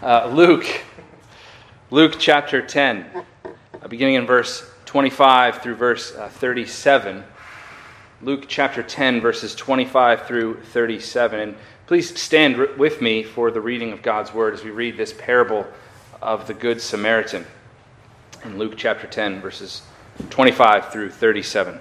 Luke chapter 10, beginning in verse 25 through verse 37. Luke chapter 10, verses 25 through 37. And please stand with me for the reading of God's Word as we read this parable of the Good Samaritan in Luke chapter 10, verses 25 through 37.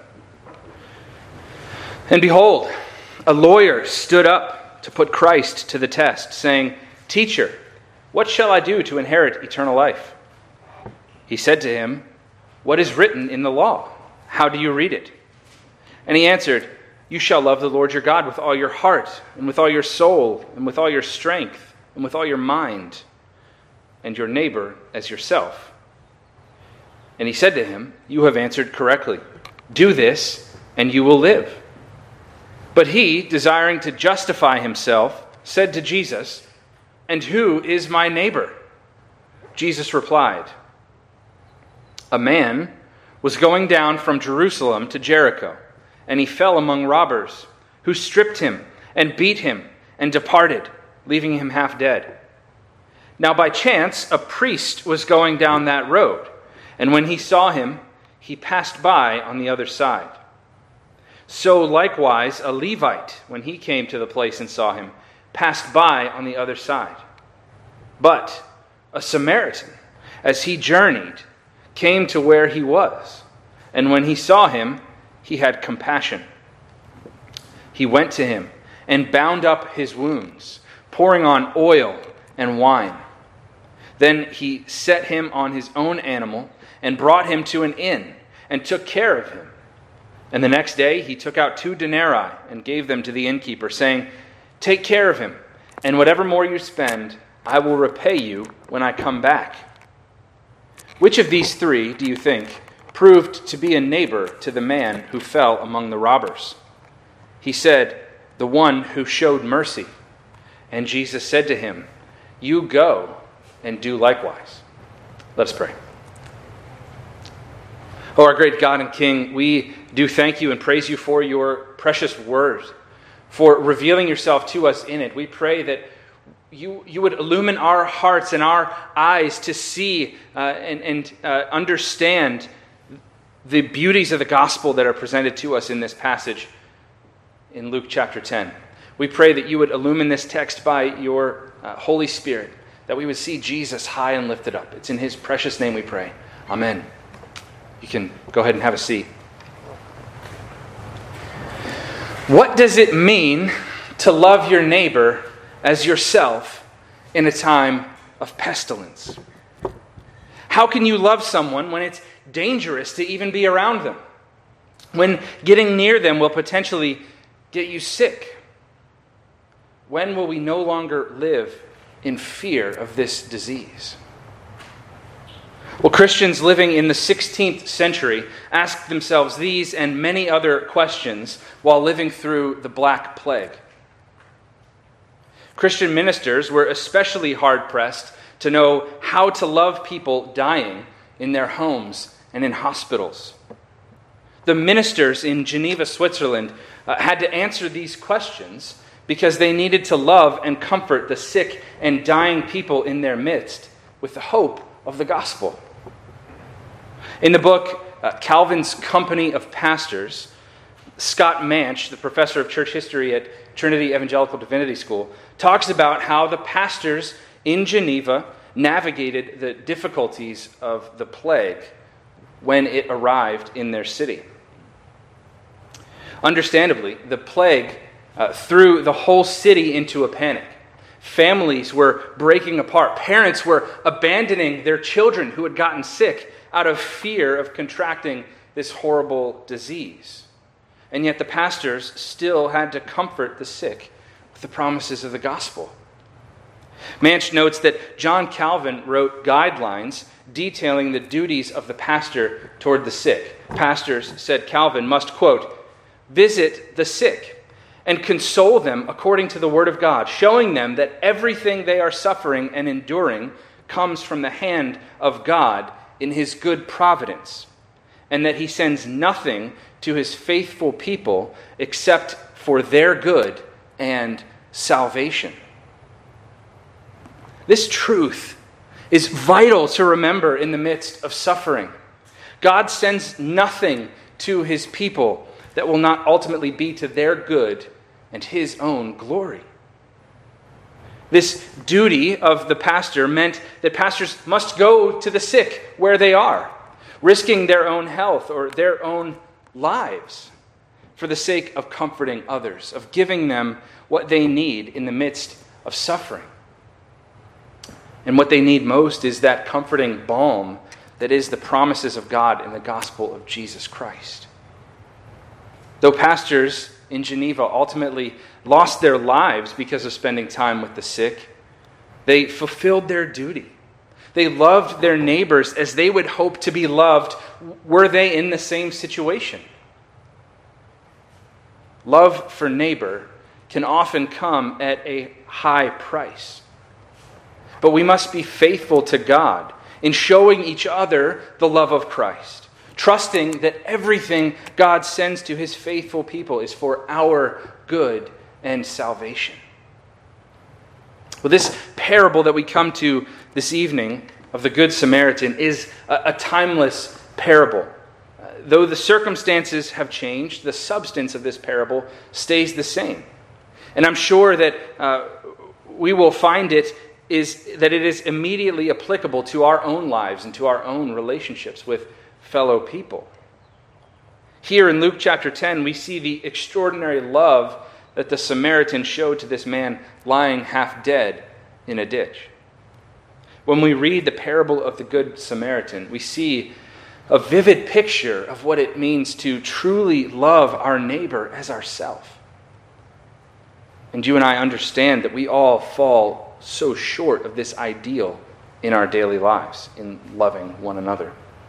And behold, a lawyer stood up to put Christ to the test, saying, "Teacher, what shall I do to inherit eternal life?" He said to him, "What is written in the law? How do you read it?" And he answered, "You shall love the Lord your God with all your heart, and with all your soul, and with all your strength, and with all your mind, and your neighbor as yourself." And he said to him, "You have answered correctly. Do this, and you will live." But he, desiring to justify himself, said to Jesus, "And who is my neighbor?" Jesus replied, "A man was going down from Jerusalem to Jericho, and he fell among robbers, who stripped him and beat him and departed, leaving him half dead. Now by chance a priest was going down that road, and when he saw him, he passed by on the other side. So likewise a Levite, when he came to the place and saw him, passed by on the other side. But a Samaritan, as he journeyed, came to where he was, and when he saw him, he had compassion. He went to him and bound up his wounds, pouring on oil and wine. Then he set him on his own animal and brought him to an inn and took care of him. And the next day he took out 2 denarii and gave them to the innkeeper, saying, 'Take care of him, and whatever more you spend, I will repay you when I come back.' Which of these 3, do you think, proved to be a neighbor to the man who fell among the robbers?" He said, "The one who showed mercy." And Jesus said to him, "You go and do likewise." Let us pray. Oh, our great God and King, we do thank you and praise you for your precious word, for revealing yourself to us in it. We pray that you would illumine our hearts and our eyes to see and understand the beauties of the gospel that are presented to us in this passage in Luke chapter 10. We pray that you would illumine this text by your Holy Spirit, that we would see Jesus high and lifted up. It's in his precious name we pray. Amen. You can go ahead and have a seat. What does it mean to love your neighbor as yourself in a time of pestilence? How can you love someone when it's dangerous to even be around them? When getting near them will potentially get you sick? When will we no longer live in fear of this disease? Well, Christians living in the 16th century asked themselves these and many other questions while living through the Black Plague. Christian ministers were especially hard-pressed to know how to love people dying in their homes and in hospitals. The ministers in Geneva, Switzerland, had to answer these questions because they needed to love and comfort the sick and dying people in their midst with the hope of the gospel. In the book, Calvin's Company of Pastors, Scott Manch, the professor of church history at Trinity Evangelical Divinity School, talks about how the pastors in Geneva navigated the difficulties of the plague when it arrived in their city. Understandably, the plague threw the whole city into a panic. Families were breaking apart. Parents were abandoning their children who had gotten sick out of fear of contracting this horrible disease. And yet the pastors still had to comfort the sick with the promises of the gospel. Manch notes that John Calvin wrote guidelines detailing the duties of the pastor toward the sick. Pastors, said Calvin, must, quote, "visit the sick and console them according to the word of God, showing them that everything they are suffering and enduring comes from the hand of God in his good providence, and that he sends nothing to his faithful people except for their good and salvation." This truth is vital to remember in the midst of suffering. God sends nothing to his people that will not ultimately be to their good and his own glory. This duty of the pastor meant that pastors must go to the sick where they are, risking their own health or their own lives for the sake of comforting others, of giving them what they need in the midst of suffering. And what they need most is that comforting balm that is the promises of God in the gospel of Jesus Christ. Though pastors in Geneva ultimately lost their lives because of spending time with the sick, they fulfilled their duty. They loved their neighbors as they would hope to be loved were they in the same situation. Love for neighbor can often come at a high price. But we must be faithful to God in showing each other the love of Christ, trusting that everything God sends to his faithful people is for our good and salvation. Well, this parable that we come to this evening of the Good Samaritan is a timeless parable. Though the circumstances have changed, the substance of this parable stays the same. And I'm sure that we will find it is immediately applicable to our own lives and to our own relationships with fellow people. Here in Luke chapter 10, we see the extraordinary love that the Samaritan showed to this man lying half dead in a ditch. When we read the parable of the Good Samaritan, we see a vivid picture of what it means to truly love our neighbor as ourselves. And you and I understand that we all fall so short of this ideal in our daily lives, in loving one another.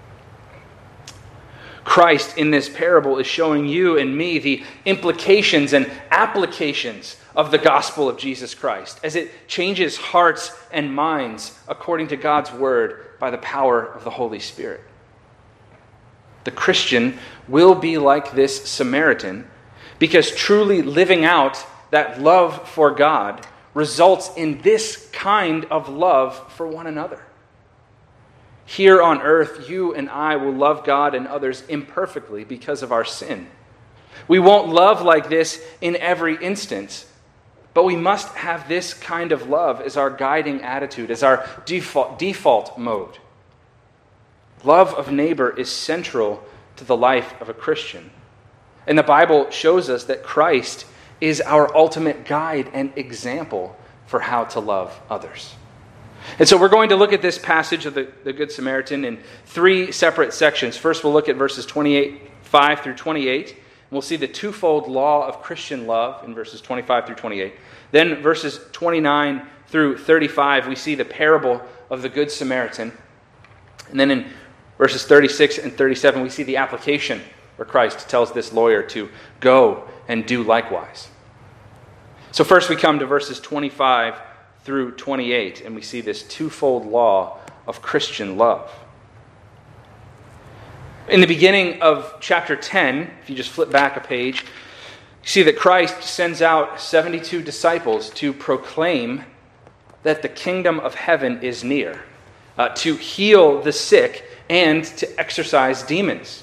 Christ in this parable is showing you and me the implications and applications of the gospel of Jesus Christ as it changes hearts and minds according to God's word by the power of the Holy Spirit. The Christian will be like this Samaritan because truly living out that love for God results in this kind of love for one another. Here on earth, you and I will love God and others imperfectly because of our sin. We won't love like this in every instance, but we must have this kind of love as our guiding attitude, as our default mode. Love of neighbor is central to the life of a Christian. And the Bible shows us that Christ is our ultimate guide and example for how to love others. And so we're going to look at this passage of the Good Samaritan in three separate sections. First, we'll look at verses 5 through 28. And we'll see the twofold law of Christian love in verses 25 through 28. Then verses 29 through 35, we see the parable of the Good Samaritan. And then in verses 36 and 37, we see the application where Christ tells this lawyer to go and do likewise. So first we come to verses 25 through 28, and we see this twofold law of Christian love. In the beginning of chapter 10, if you just flip back a page, you see that Christ sends out 72 disciples to proclaim that the kingdom of heaven is near, to heal the sick, and to exorcise demons.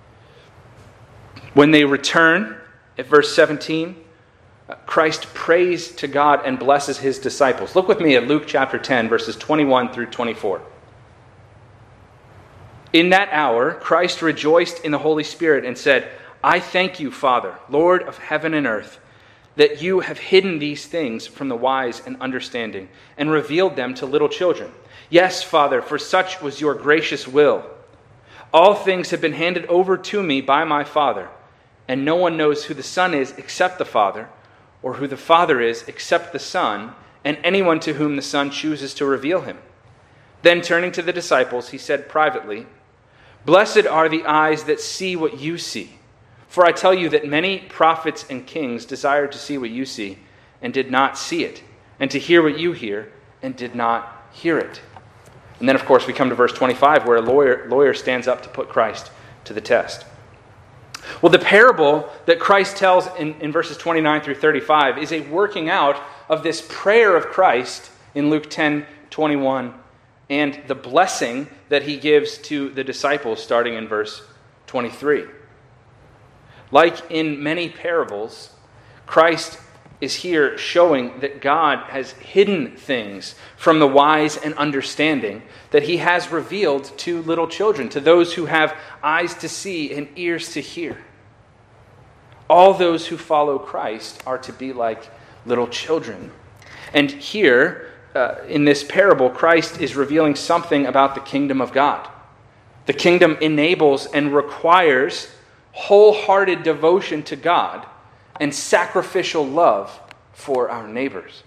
When they return, at verse 17, Christ prays to God and blesses his disciples. Look with me at Luke chapter 10, verses 21 through 24. In that hour, Christ rejoiced in the Holy Spirit and said, I thank you, Father, Lord of heaven and earth, that you have hidden these things from the wise and understanding and revealed them to little children. Yes, Father, for such was your gracious will. All things have been handed over to me by my Father, and no one knows who the Son is except the Father, or who the Father is except the Son, and anyone to whom the Son chooses to reveal him. Then turning to the disciples, he said privately, Blessed are the eyes that see what you see. For I tell you that many prophets and kings desired to see what you see, and did not see it, and to hear what you hear, and did not hear it. And then, of course, we come to verse 25, where a lawyer stands up to put Christ to the test. Well, the parable that Christ tells in verses 29 through 35 is a working out of this prayer of Christ in Luke 10, 21, and the blessing that he gives to the disciples starting in verse 23. Like in many parables, Christ is here showing that God has hidden things from the wise and understanding that he has revealed to little children, to those who have eyes to see and ears to hear. All those who follow Christ are to be like little children. And here, in this parable, Christ is revealing something about the kingdom of God. The kingdom enables and requires wholehearted devotion to God and sacrificial love for our neighbors.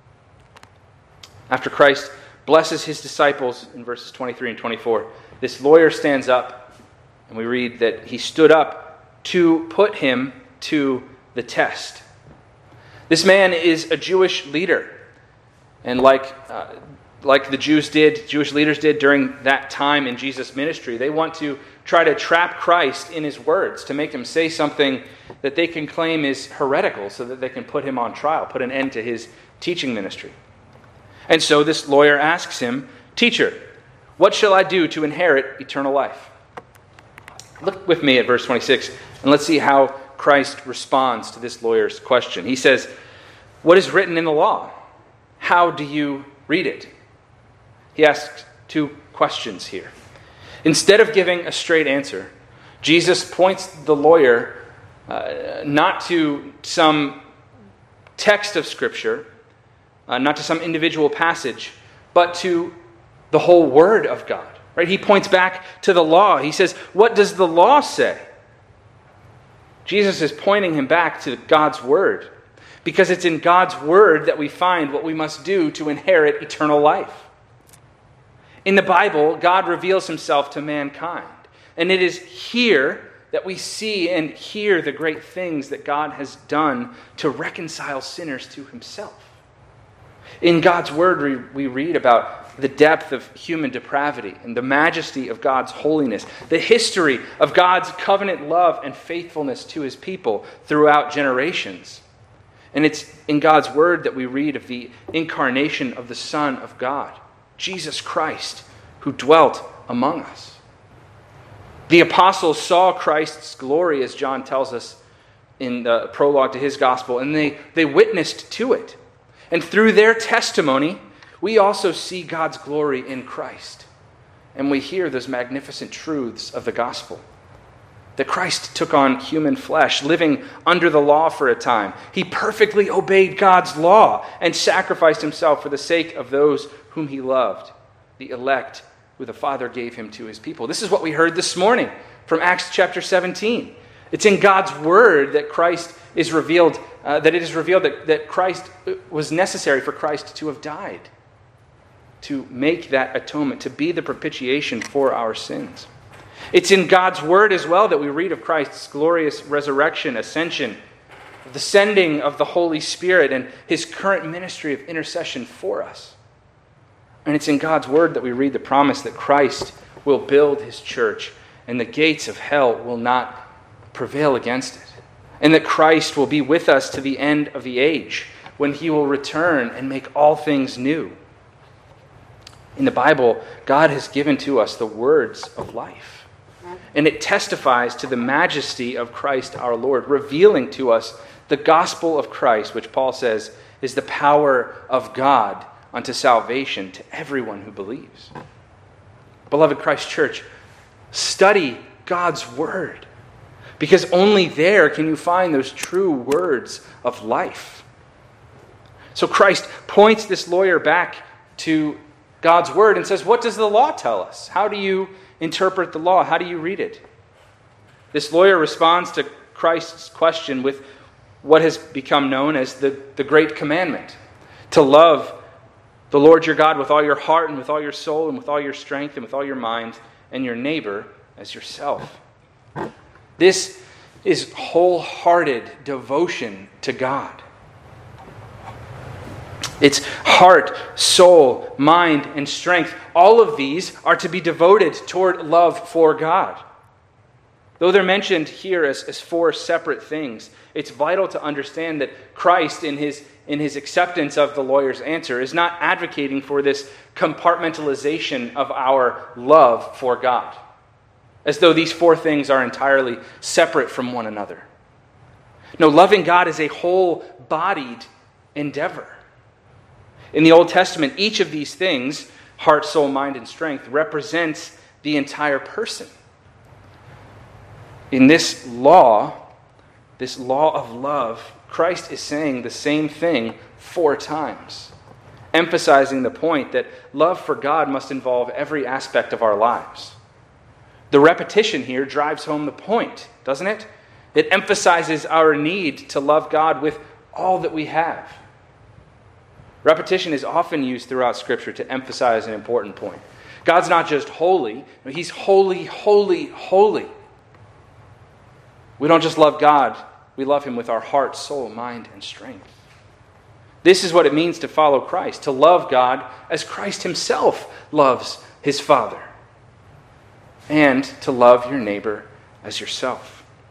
After Christ blesses his disciples in verses 23 and 24, this lawyer stands up, and we read that he stood up to put him to the test. This man is a Jewish leader, and like the Jewish leaders did during that time in Jesus' ministry, they want to try to trap Christ in his words, to make him say something that they can claim is heretical so that they can put him on trial, put an end to his teaching ministry. And so this lawyer asks him, "Teacher, what shall I do to inherit eternal life?" Look with me at verse 26, and let's see how Christ responds to this lawyer's question. He says, "What is written in the law? How do you read it?" He asks two questions here. Instead of giving a straight answer, Jesus points the lawyer not to some text of Scripture, not to some individual passage, but to the whole Word of God. Right? He points back to the law. He says, "What does the law say?" Jesus is pointing him back to God's Word, because it's in God's Word that we find what we must do to inherit eternal life. In the Bible, God reveals himself to mankind, and it is here that we see and hear the great things that God has done to reconcile sinners to himself. In God's Word, we read about the depth of human depravity and the majesty of God's holiness, the history of God's covenant love and faithfulness to his people throughout generations. And it's in God's Word that we read of the incarnation of the Son of God, Jesus Christ, who dwelt among us. The apostles saw Christ's glory, as John tells us in the prologue to his gospel, and they witnessed to it. And through their testimony, we also see God's glory in Christ. And we hear those magnificent truths of the gospel. That Christ took on human flesh, living under the law for a time. He perfectly obeyed God's law and sacrificed himself for the sake of those whom he loved, the elect who the Father gave him to his people. This is what we heard this morning from Acts chapter 17. It's in God's Word that Christ is revealed, that it is revealed that Christ was necessary for Christ to have died, to make that atonement, to be the propitiation for our sins. It's in God's Word as well that we read of Christ's glorious resurrection, ascension, the sending of the Holy Spirit, and his current ministry of intercession for us. And it's in God's Word that we read the promise that Christ will build his church, and the gates of hell will not prevail against it. And that Christ will be with us to the end of the age, when he will return and make all things new. In the Bible, God has given to us the words of life. And it testifies to the majesty of Christ our Lord, revealing to us the gospel of Christ, which Paul says is the power of God unto salvation to everyone who believes. Beloved Christ Church, study God's Word, because only there can you find those true words of life. So Christ points this lawyer back to God's Word and says, what does the law tell us? How do you interpret the law? How do you read it? This lawyer responds to Christ's question with what has become known as the Great Commandment, to love the Lord your God with all your heart and with all your soul and with all your strength and with all your mind, and your neighbor as yourself. This is wholehearted devotion to God. It's heart, soul, mind, and strength. All of these are to be devoted toward love for God. Though they're mentioned here as four separate things, it's vital to understand that Christ, in his acceptance of the lawyer's answer, is not advocating for this compartmentalization of our love for God, as though these four things are entirely separate from one another. No, loving God is a whole-bodied endeavor. In the Old Testament, each of these things, heart, soul, mind, and strength, represents the entire person. In this law of love, Christ is saying the same thing 4 times, emphasizing the point that love for God must involve every aspect of our lives. The repetition here drives home the point, doesn't it? It emphasizes our need to love God with all that we have. Repetition is often used throughout Scripture to emphasize an important point. God's not just holy, He's holy, holy, holy. We don't just love God, we love Him with our heart, soul, mind, and strength. This is what it means to follow Christ, to love God as Christ Himself loves His Father, and to love your neighbor as yourself.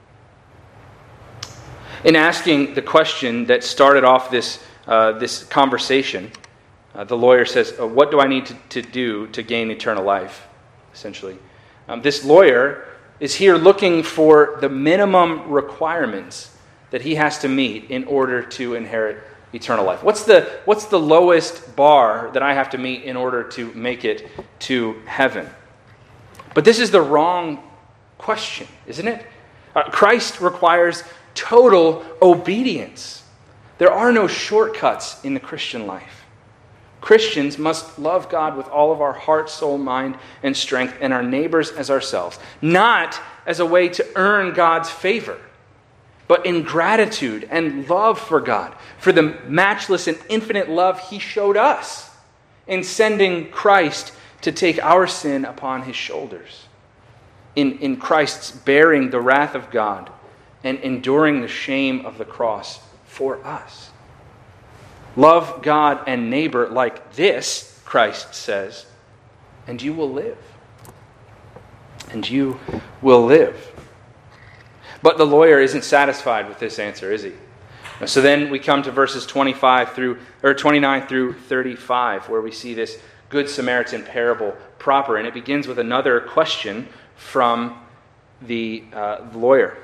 In asking the question that started off this conversation, the lawyer says, what do I need to do to gain eternal life, essentially? This lawyer is here looking for the minimum requirements that he has to meet in order to inherit eternal life. What's the lowest bar that I have to meet in order to make it to heaven? But this is the wrong question, isn't it? Christ requires total obedience. There are no shortcuts in the Christian life. Christians must love God with all of our heart, soul, mind, and strength, and our neighbors as ourselves, not as a way to earn God's favor, but in gratitude and love for God, for the matchless and infinite love He showed us in sending Christ to take our sin upon His shoulders, in Christ's bearing the wrath of God and enduring the shame of the cross for us. Love God and neighbor like this, Christ says, and you will live. And you will live. But the lawyer isn't satisfied with this answer, is he? So then we come to verses 29 through 35, where we see this Good Samaritan parable proper, and it begins with another question from the lawyer.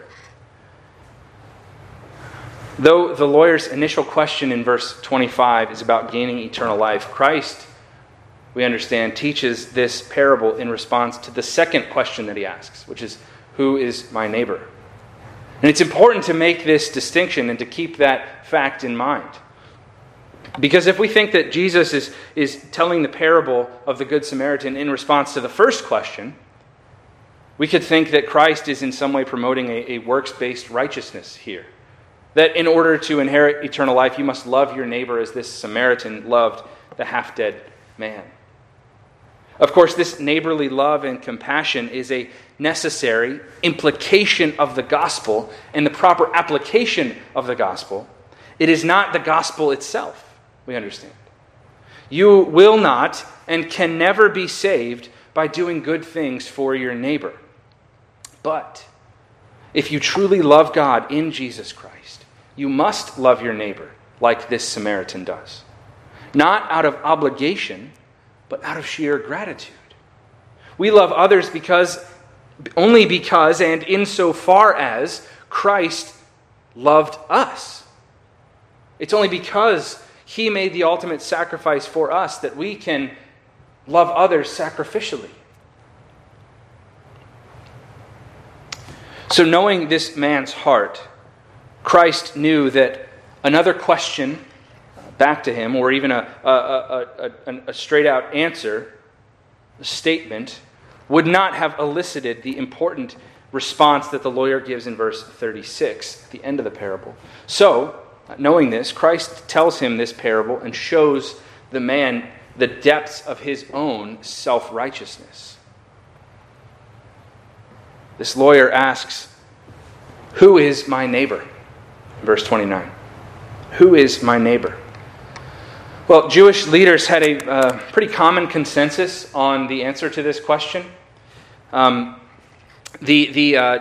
Though the lawyer's initial question in verse 25 is about gaining eternal life, Christ, we understand, teaches this parable in response to the second question that he asks, which is, who is my neighbor? And it's important to make this distinction and to keep that fact in mind. Because if we think that Jesus is telling the parable of the Good Samaritan in response to the first question, we could think that Christ is in some way promoting a works-based righteousness here. That in order to inherit eternal life, you must love your neighbor as this Samaritan loved the half-dead man. Of course, this neighborly love and compassion is a necessary implication of the gospel and the proper application of the gospel. It is not the gospel itself, we understand. You will not and can never be saved by doing good things for your neighbor. But if you truly love God in Jesus Christ, you must love your neighbor like this Samaritan does. Not out of obligation, but out of sheer gratitude. We love others only because and insofar as Christ loved us. It's only because He made the ultimate sacrifice for us that we can love others sacrificially. So knowing this man's heart, Christ knew that another question back to him, or even a straight-out answer, a statement, would not have elicited the important response that the lawyer gives in verse 36, the end of the parable. So, knowing this, Christ tells him this parable and shows the man the depths of his own self-righteousness. This lawyer asks, who is my neighbor? Verse 29. Who is my neighbor? Well, Jewish leaders had a pretty common consensus on the answer to this question. The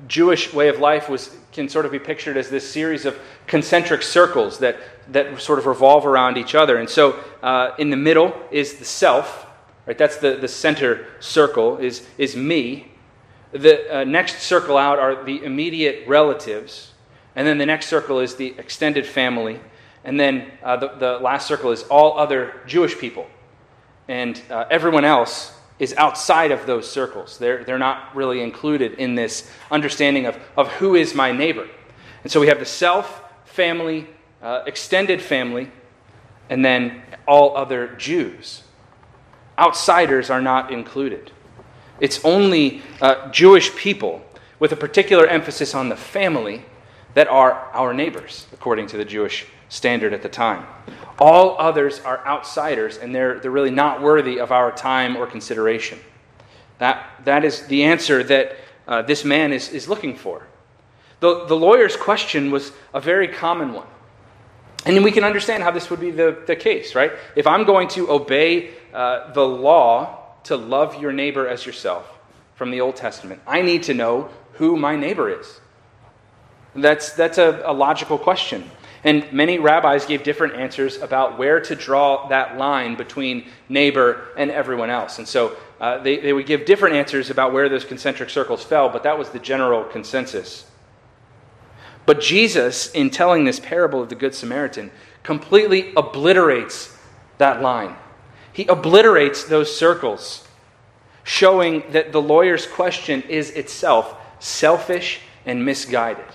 Jewish way of life can sort of be pictured as this series of concentric circles that sort of revolve around each other. And so in the middle is the self, right? That's the center circle, is me. The next circle out are the immediate relatives. And then the next circle is the extended family. And then the last circle is all other Jewish people. And everyone else is outside of those circles. They're not really included in this understanding of who is my neighbor. And so we have the self, family, extended family, and then all other Jews. Outsiders are not included. It's only Jewish people, with a particular emphasis on the family, that are our neighbors, according to the Jewish standard at the time. All others are outsiders, and they're really not worthy of our time or consideration. That is the answer that this man is looking for. The lawyer's question was a very common one. And we can understand how this would be the case, right? If I'm going to obey the law to love your neighbor as yourself from the Old Testament, I need to know who my neighbor is. That's a logical question. And many rabbis gave different answers about where to draw that line between neighbor and everyone else. And so they would give different answers about where those concentric circles fell, but that was the general consensus. But Jesus, in telling this parable of the Good Samaritan, completely obliterates that line. He obliterates those circles, showing that the lawyer's question is itself selfish and misguided.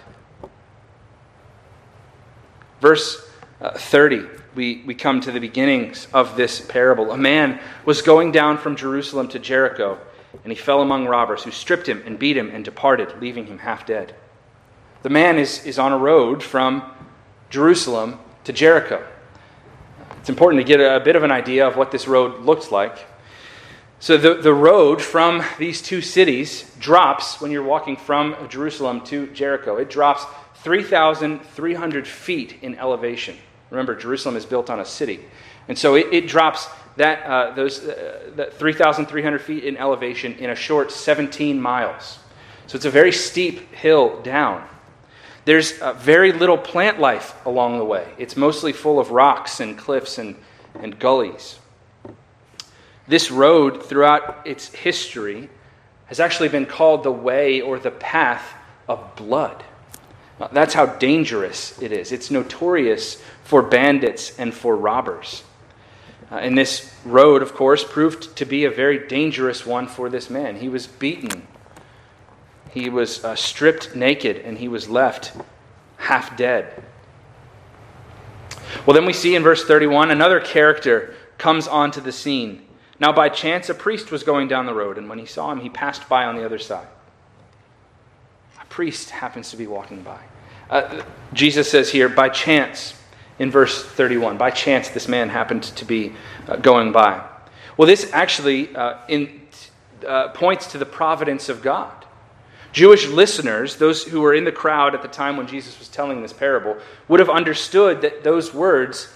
Verse 30, we come to the beginnings of this parable. A man was going down from Jerusalem to Jericho, and he fell among robbers who stripped him and beat him and departed, leaving him half dead. The man is on a road from Jerusalem to Jericho. It's important to get a bit of an idea of what this road looks like. So the road from these two cities drops, when you're walking from Jerusalem to Jericho, it drops 3,300 feet in elevation. Remember, Jerusalem is built on a city. And so it drops that 3,300 feet in elevation in a short 17 miles. So it's a very steep hill down. There's very little plant life along the way. It's mostly full of rocks and cliffs and gullies. This road, throughout its history, has actually been called the way or the path of blood. That's how dangerous it is. It's notorious for bandits and for robbers. And this road, of course, proved to be a very dangerous one for this man. He was beaten. He was stripped naked, and he was left half dead. Well, then we see in verse 31, another character comes onto the scene. Now, by chance, a priest was going down the road, and when he saw him, he passed by on the other side. Priest happens to be walking by. Jesus says here, by chance, in verse 31, by chance this man happened to be going by. Well, this actually points to the providence of God. Jewish listeners, those who were in the crowd at the time when Jesus was telling this parable, would have understood that those words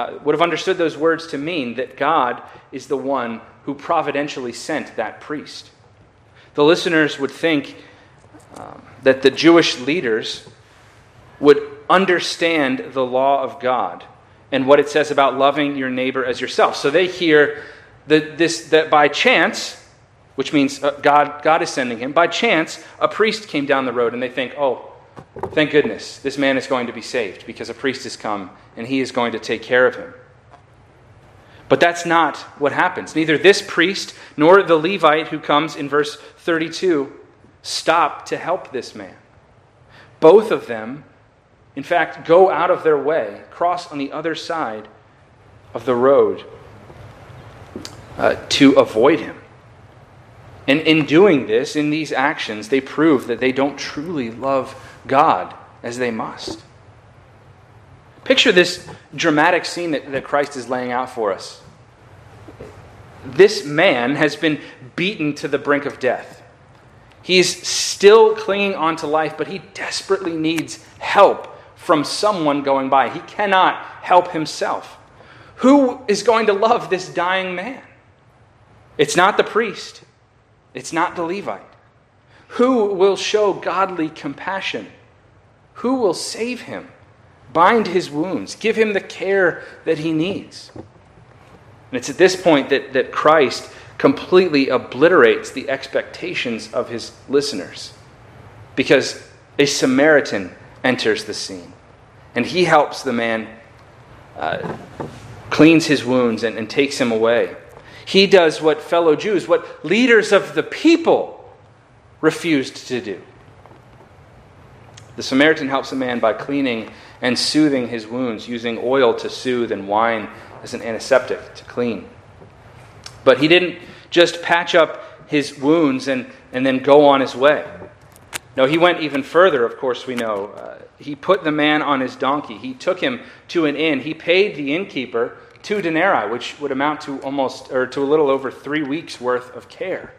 to mean that God is the one who providentially sent that priest. The listeners would think that the Jewish leaders would understand the law of God and what it says about loving your neighbor as yourself. So they hear that by chance, which means God is sending him, by chance a priest came down the road, and they think, oh, thank goodness, this man is going to be saved because a priest has come and he is going to take care of him. But that's not what happens. Neither this priest nor the Levite who comes in verse 32 stop to help this man. Both of them, in fact, go out of their way, cross on the other side of the road to avoid him. And in doing this, in these actions, they prove that they don't truly love God as they must. Picture this dramatic scene that Christ is laying out for us. This man has been beaten to the brink of death. He's still clinging on to life, but he desperately needs help from someone going by. He cannot help himself. Who is going to love this dying man? It's not the priest. It's not the Levite. Who will show godly compassion? Who will save him? Bind his wounds. Give him the care that he needs. And it's at this point that Christ completely obliterates the expectations of his listeners, because a Samaritan enters the scene, and he helps the man, cleans his wounds and takes him away. He does what fellow Jews, what leaders of the people refused to do. The Samaritan helps a man by cleaning and soothing his wounds, using oil to soothe and wine as an antiseptic to clean. But he didn't just patch up his wounds and then go on his way. No, he went even further, of course we know. He put the man on his donkey. He took him to an inn. He paid the innkeeper 2 denarii, which would amount to to a little over 3 weeks' worth of care.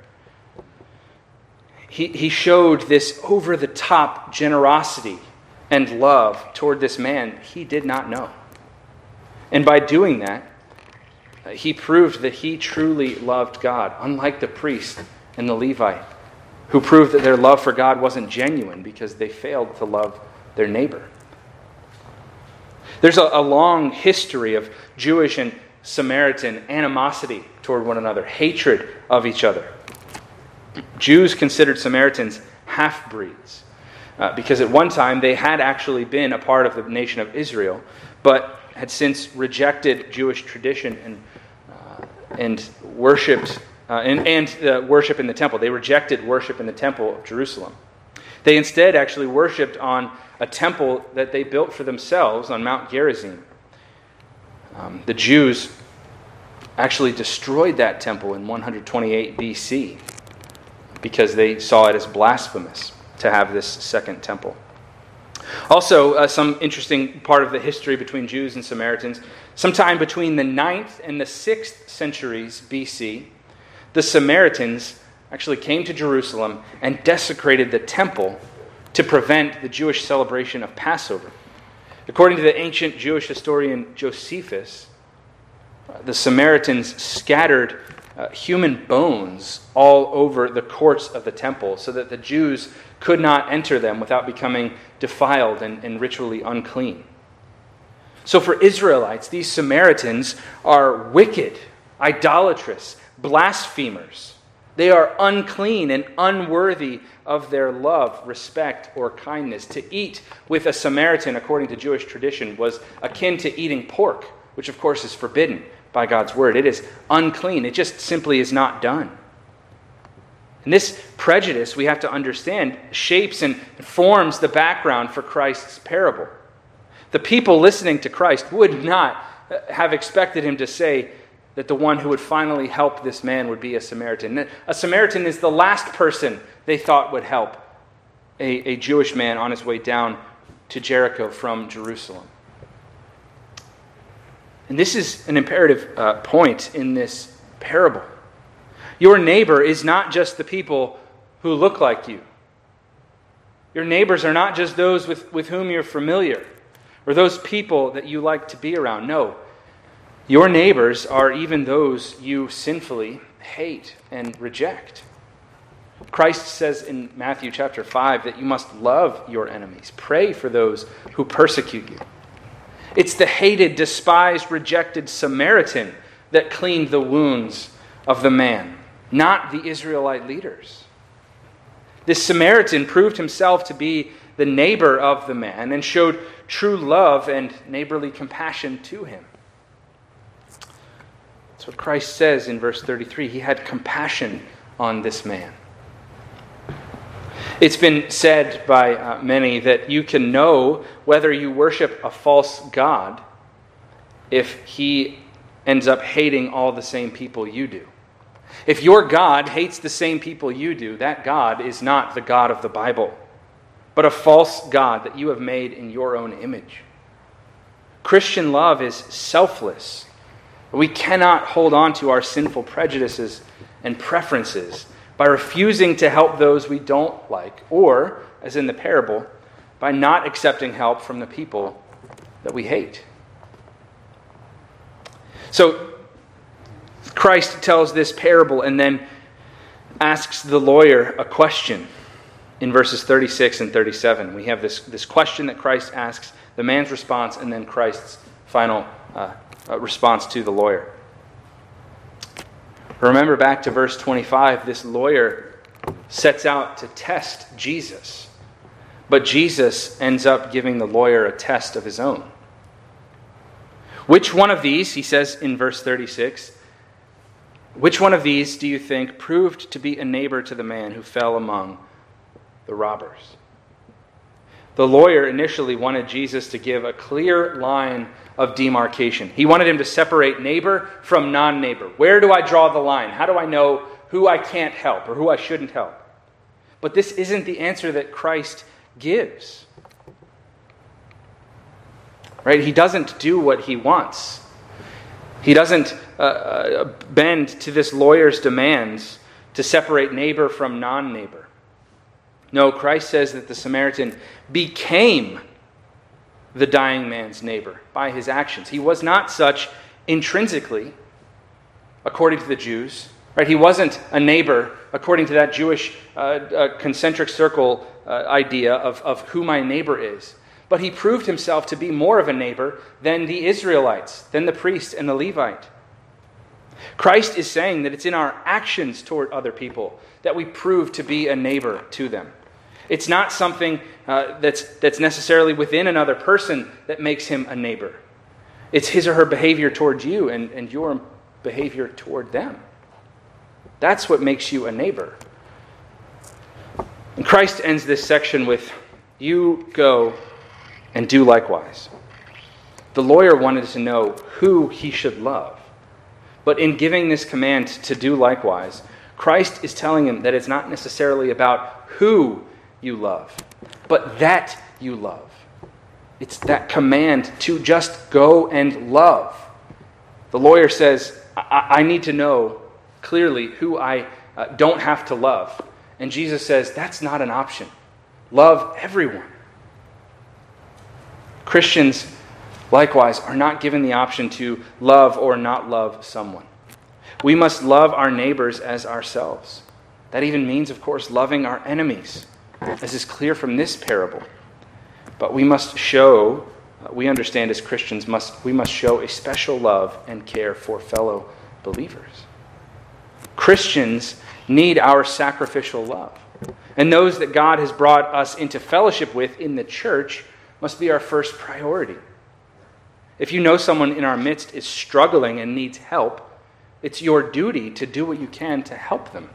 He showed this over-the-top generosity and love toward this man he did not know. And by doing that, he proved that he truly loved God, unlike the priest and the Levite, who proved that their love for God wasn't genuine because they failed to love their neighbor. There's a long history of Jewish and Samaritan animosity toward one another, hatred of each other. Jews considered Samaritans half-breeds because at one time they had actually been a part of the nation of Israel, but had since rejected Jewish tradition and worshipped worship in the temple. They rejected worship in the temple of Jerusalem. They instead actually worshipped on a temple that they built for themselves on Mount Gerizim. The Jews actually destroyed that temple in 128 BC because they saw it as blasphemous to have this second temple. Also, some interesting part of the history between Jews and Samaritans. Sometime between the 9th and the 6th centuries BC, the Samaritans actually came to Jerusalem and desecrated the temple to prevent the Jewish celebration of Passover. According to the ancient Jewish historian Josephus, the Samaritans scattered human bones all over the courts of the temple so that the Jews could not enter them without becoming defiled and ritually unclean. So for Israelites, these Samaritans are wicked, idolatrous, blasphemers. They are unclean and unworthy of their love, respect, or kindness. To eat with a Samaritan, according to Jewish tradition, was akin to eating pork, which of course is forbidden by God's word. It is unclean. It just simply is not done. And this prejudice, we have to understand, shapes and forms the background for Christ's parable. The people listening to Christ would not have expected him to say that the one who would finally help this man would be a Samaritan. A Samaritan is the last person they thought would help a Jewish man on his way down to Jericho from Jerusalem. And this is an imperative point in this parable. Your neighbor is not just the people who look like you. Your neighbors are not just those with whom you're familiar or those people that you like to be around. No, your neighbors are even those you sinfully hate and reject. Christ says in Matthew chapter 5 that you must love your enemies. Pray for those who persecute you. It's the hated, despised, rejected Samaritan that cleaned the wounds of the man, not the Israelite leaders. This Samaritan proved himself to be the neighbor of the man and showed true love and neighborly compassion to him. That's what Christ says in verse 33. He had compassion on this man. It's been said by many that you can know whether you worship a false god if he ends up hating all the same people you do. If your God hates the same people you do, that God is not the God of the Bible, but a false god that you have made in your own image. Christian love is selfless. We cannot hold on to our sinful prejudices and preferences by refusing to help those we don't like, or, as in the parable, by not accepting help from the people that we hate. So, Christ tells this parable and then asks the lawyer a question. in verses 36 and 37. We have this question that Christ asks, the man's response, and then Christ's final response to the lawyer. Remember back to verse 25, this lawyer sets out to test Jesus. But Jesus ends up giving the lawyer a test of his own. Which one of these, he says in verse 36, which one of these do you think proved to be a neighbor to the man who fell among the robbers? The lawyer initially wanted Jesus to give a clear line of demarcation. He wanted him to separate neighbor from non-neighbor. Where do I draw the line? How do I know who I can't help or who I shouldn't help? But this isn't the answer that Christ gives. Right? He doesn't do what he wants. He doesn't bend to this lawyer's demands to separate neighbor from non-neighbor. No, Christ says that the Samaritan became the dying man's neighbor by his actions. He was not such intrinsically, according to the Jews. Right? He wasn't a neighbor according to that Jewish concentric circle idea of who my neighbor is. But he proved himself to be more of a neighbor than the Israelites, than the priest and the Levite. Christ is saying that it's in our actions toward other people that we prove to be a neighbor to them. It's not something that's necessarily within another person that makes him a neighbor. It's his or her behavior towards you and your behavior toward them. That's what makes you a neighbor. And Christ ends this section with, "You go and do likewise." The lawyer wanted to know who he should love. But in giving this command to do likewise, Christ is telling him that it's not necessarily about who you love, but that you love. It's that command to just go and love. The lawyer says, I need to know clearly who I don't have to love. And Jesus says, that's not an option. Love everyone. Christians, likewise, are not given the option to love or not love someone. We must love our neighbors as ourselves. That even means, of course, loving our enemies, as is clear from this parable. But we must show, we understand as Christians, we must show a special love and care for fellow believers. Christians need our sacrificial love. And those that God has brought us into fellowship with in the church must be our first priority. If you know someone in our midst is struggling and needs help, it's your duty to do what you can to help them.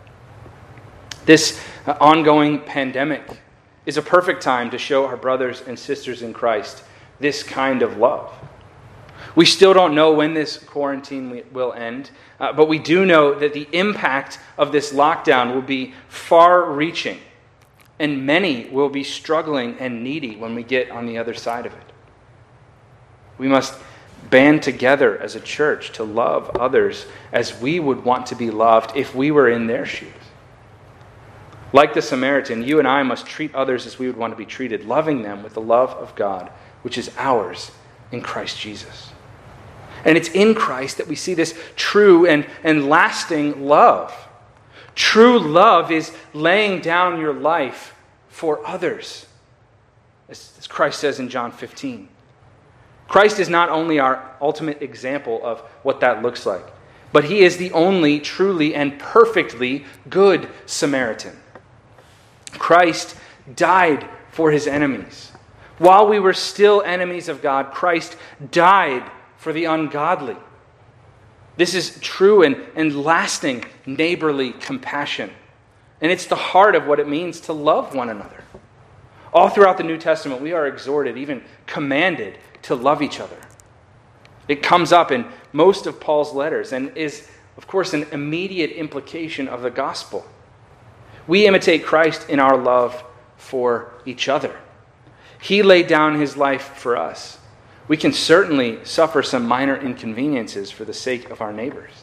This ongoing pandemic is a perfect time to show our brothers and sisters in Christ this kind of love. We still don't know when this quarantine will end, but we do know that the impact of this lockdown will be far-reaching, and many will be struggling and needy when we get on the other side of it. We must band together as a church to love others as we would want to be loved if we were in their shoes. Like the Samaritan, you and I must treat others as we would want to be treated, loving them with the love of God, which is ours in Christ Jesus. And it's in Christ that we see this true and lasting love. True love is laying down your life for others, as Christ says in John 15. Christ is not only our ultimate example of what that looks like, but he is the only truly and perfectly good Samaritan. Christ died for his enemies. While we were still enemies of God, Christ died for the ungodly. This is true and lasting neighborly compassion. And it's the heart of what it means to love one another. All throughout the New Testament, we are exhorted, even commanded, to love each other. It comes up in most of Paul's letters and is, of course, an immediate implication of the gospel. We imitate Christ in our love for each other. He laid down his life for us. We can certainly suffer some minor inconveniences for the sake of our neighbors.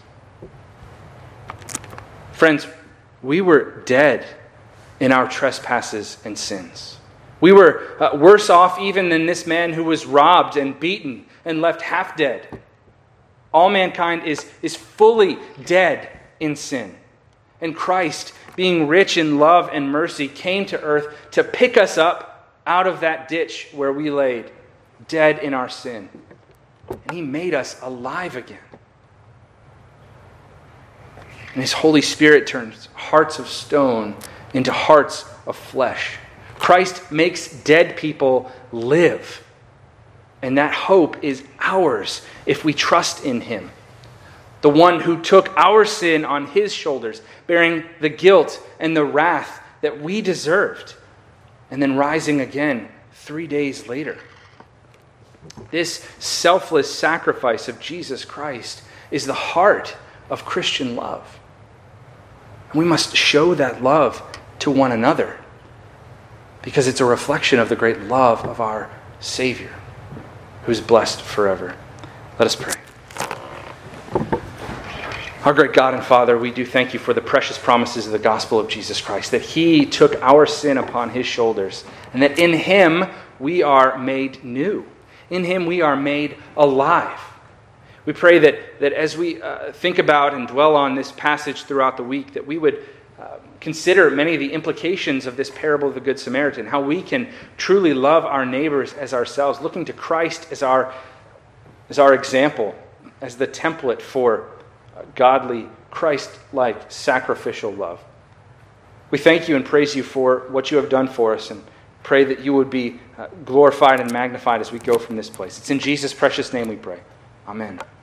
Friends, we were dead in our trespasses and sins. We were worse off even than this man who was robbed and beaten and left half dead. All mankind is fully dead in sin. And Christ, being rich in love and mercy, came to earth to pick us up out of that ditch where we laid, dead in our sin. And he made us alive again. And his Holy Spirit turns hearts of stone into hearts of flesh. Christ makes dead people live. And that hope is ours if we trust in him. The one who took our sin on his shoulders, bearing the guilt and the wrath that we deserved, and then rising again 3 days later. This selfless sacrifice of Jesus Christ is the heart of Christian love. And we must show that love to one another because it's a reflection of the great love of our Savior, who's blessed forever. Let us pray. Our great God and Father, we do thank you for the precious promises of the gospel of Jesus Christ, that he took our sin upon his shoulders, and that in him we are made new. In him we are made alive. We pray that as we think about and dwell on this passage throughout the week, that we would consider many of the implications of this parable of the Good Samaritan, how we can truly love our neighbors as ourselves, looking to Christ as our example, as the template for godly, Christ-like, sacrificial love. We thank you and praise you for what you have done for us, and pray that you would be glorified and magnified as we go from this place. It's in Jesus' precious name we pray. Amen.